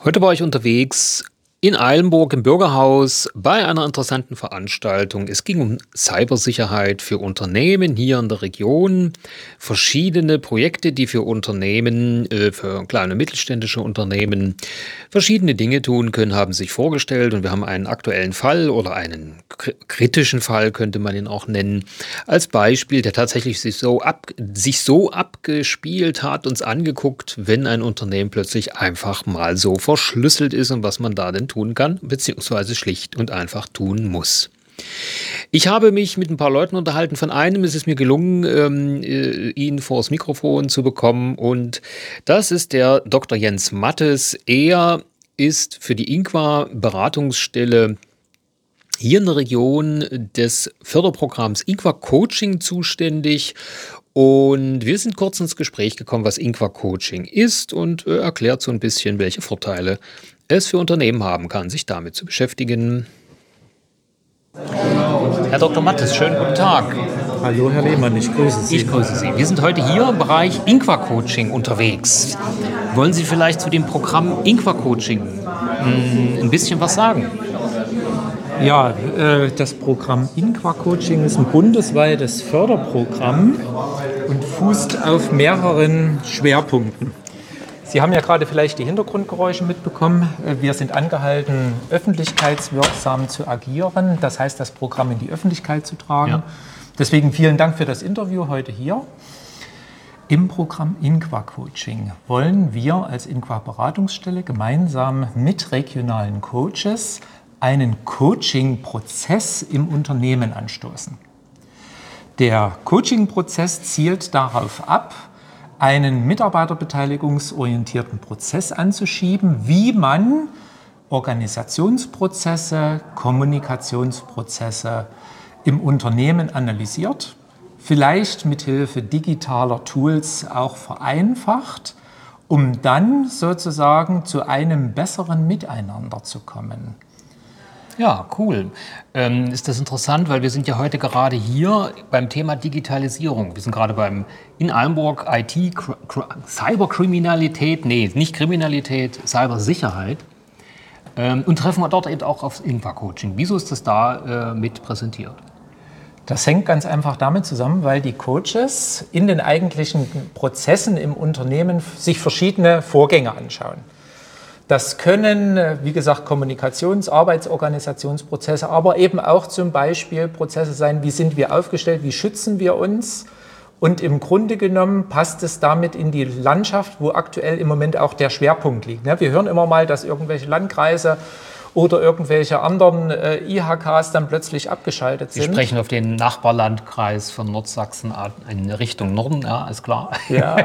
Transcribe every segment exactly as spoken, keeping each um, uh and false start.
Heute war ich unterwegs in Eilenburg im Bürgerhaus bei einer interessanten Veranstaltung. Es ging um Cybersicherheit für Unternehmen hier in der Region. Verschiedene Projekte, die für Unternehmen, äh, für kleine und mittelständische Unternehmen verschiedene Dinge tun können, haben sich vorgestellt. Und wir haben einen aktuellen Fall oder einen kri- kritischen Fall, könnte man ihn auch nennen, als Beispiel, der tatsächlich sich so, ab, sich so abgespielt hat, uns angeguckt, wenn ein Unternehmen plötzlich einfach mal so verschlüsselt ist und was man da denn tun kann, beziehungsweise schlicht und einfach tun muss. Ich habe mich mit ein paar Leuten unterhalten. Von einem ist es mir gelungen, ähm, äh, ihn vors Mikrofon zu bekommen. Und das ist der Doktor Jens Mattes. Er ist für die Inqua-Beratungsstelle hier in der Region des Förderprogramms Inqua Coaching zuständig. Und wir sind kurz ins Gespräch gekommen, was Inqua Coaching ist und äh, erklärt so ein bisschen, welche Vorteile es für Unternehmen haben kann, sich damit zu beschäftigen. Herr Doktor Mattes, schönen guten Tag. Hallo Herr Lehmann, ich grüße Sie. Ich grüße Sie. Wir sind heute hier im Bereich Inqua Coaching unterwegs. Wollen Sie vielleicht zu dem Programm Inqua Coaching mh, ein bisschen was sagen? Ja, äh, das Programm Inqua Coaching ist ein bundesweites Förderprogramm und fußt auf mehreren Schwerpunkten. Sie haben ja gerade vielleicht die Hintergrundgeräusche mitbekommen. Wir sind angehalten, öffentlichkeitswirksam zu agieren, das heißt, das Programm in die Öffentlichkeit zu tragen. Ja. Deswegen vielen Dank für das Interview heute hier. Im Programm Inqua Coaching wollen wir als Inqua Beratungsstelle gemeinsam mit regionalen Coaches einen Coaching-Prozess im Unternehmen anstoßen. Der Coaching-Prozess zielt darauf ab, einen mitarbeiterbeteiligungsorientierten Prozess anzuschieben, wie man Organisationsprozesse, Kommunikationsprozesse im Unternehmen analysiert, vielleicht mithilfe digitaler Tools auch vereinfacht, um dann sozusagen zu einem besseren Miteinander zu kommen. Ja, cool. Ähm, ist das interessant, weil wir sind ja heute gerade hier beim Thema Digitalisierung. Wir sind gerade beim in Eilenburg I T, Cr- Cr- Cyberkriminalität, nee, nicht Kriminalität, Cybersicherheit ähm, und treffen wir dort eben auch aufs Inqua Coaching. Wieso ist das da äh, mit präsentiert? Das hängt ganz einfach damit zusammen, weil die Coaches in den eigentlichen Prozessen im Unternehmen sich verschiedene Vorgänge anschauen. Das können, wie gesagt, Kommunikations-, Arbeitsorganisationsprozesse, aber eben auch zum Beispiel Prozesse sein, wie sind wir aufgestellt, wie schützen wir uns. Und im Grunde genommen passt es damit in die Landschaft, wo aktuell im Moment auch der Schwerpunkt liegt. Wir hören immer mal, dass irgendwelche Landkreise oder irgendwelche anderen äh, I H Ks dann plötzlich abgeschaltet sind. Sie sprechen auf den Nachbarlandkreis von Nordsachsen in Richtung Norden, ja, ist klar. Ja.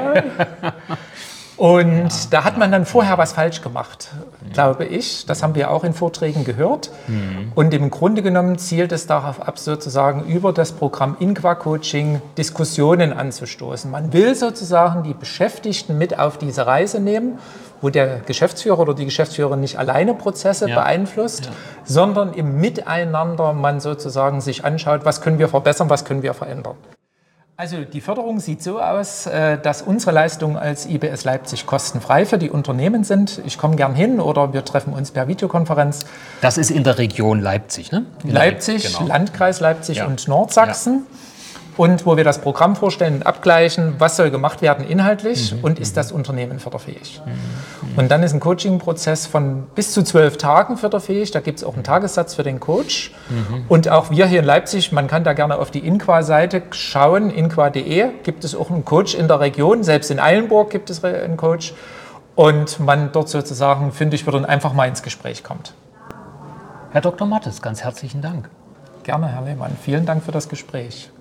Und ja, da hat man dann vorher was falsch gemacht, glaube ich. Das haben wir auch in Vorträgen gehört. Mhm. Und im Grunde genommen zielt es darauf ab, sozusagen über das Programm Inqua Coaching Diskussionen anzustoßen. Man will sozusagen die Beschäftigten mit auf diese Reise nehmen, wo der Geschäftsführer oder die Geschäftsführerin nicht alleine Prozesse ja. beeinflusst, ja. sondern im Miteinander man sozusagen sich anschaut, was können wir verbessern, was können wir verändern. Also die Förderung sieht so aus, dass unsere Leistungen als I B S Leipzig kostenfrei für die Unternehmen sind. Ich komme gern hin oder wir treffen uns per Videokonferenz. Das ist in der Region Leipzig, ne? In Leipzig, genau. Landkreis Leipzig ja. und Nordsachsen. Ja. Und wo wir das Programm vorstellen und abgleichen, was soll gemacht werden inhaltlich mhm. und ist das Unternehmen förderfähig. Mhm. Und dann ist ein Coaching-Prozess von bis zu zwölf Tagen förderfähig. Da gibt es auch einen Tagessatz für den Coach. Mhm. Und auch wir hier in Leipzig, man kann da gerne auf die Inqua-Seite schauen, inqua punkt de, gibt es auch einen Coach in der Region. Selbst in Eilenburg gibt es einen Coach. Und man dort sozusagen, finde ich, würde einfach mal ins Gespräch kommt. Herr Doktor Mattes, ganz herzlichen Dank. Gerne, Herr Lehmann. Vielen Dank für das Gespräch.